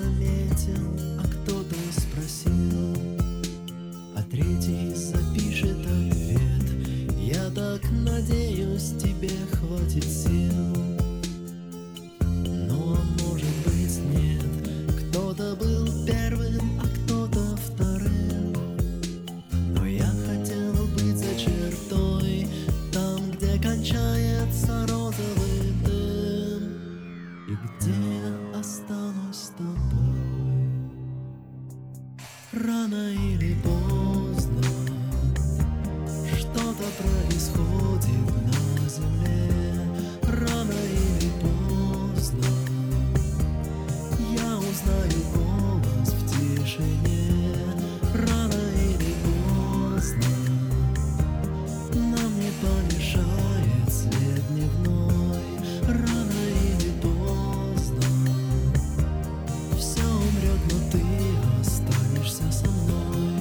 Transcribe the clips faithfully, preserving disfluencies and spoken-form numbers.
заметил, а кто-то спросил, а третий запишет ответ. Я так надеюсь, тебе хватит сил. Ну а может быть нет, кто-то был первым, а кто-то вторым. Но я хотел быть за чертой, там, где кончается розовый дым, и где я останусь с тобой. Рано или поздно что-то происходит на земле. Рано или поздно я узнаю голос в тишине. Рано или поздно нам не помешает свет дневной. Рано или поздно все умрет, но ты останешься со мной.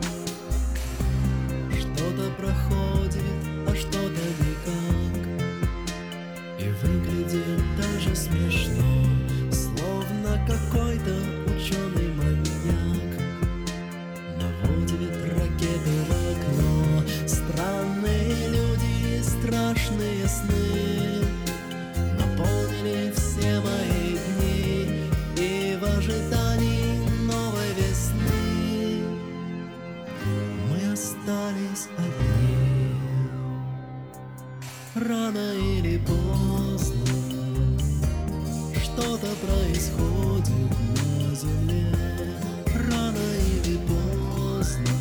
Что-то проходит, а что-то никак, и выглядит даже смешно, словно какой-то ученый маньяк наводит ракету в окно. Странные люди и страшные сны наполнили все мои дни, и в ожидании новой весны мы остались одни. Рано или поздно что-то происходит на земле. Рано или поздно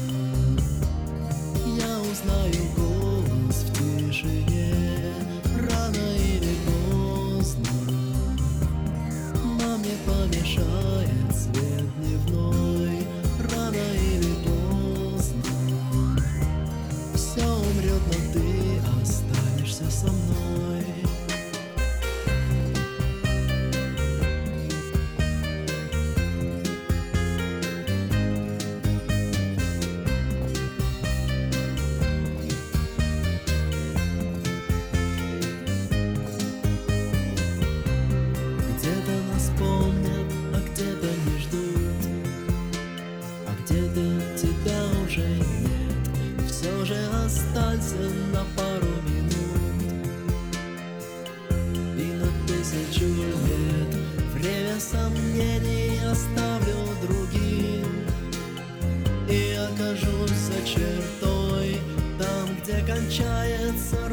я узнаю голос в тишине. Рано или поздно нам не помешает свет дневной. Рано или поздно все умрет, но ты останешься со мной. Где-то нас помнят, а где-то не ждут, а где-то тебя уже нет. Все же останься на пару минут и на тысячу лет. Время сомнений оставлю другим и окажусь за чертой, там, где кончается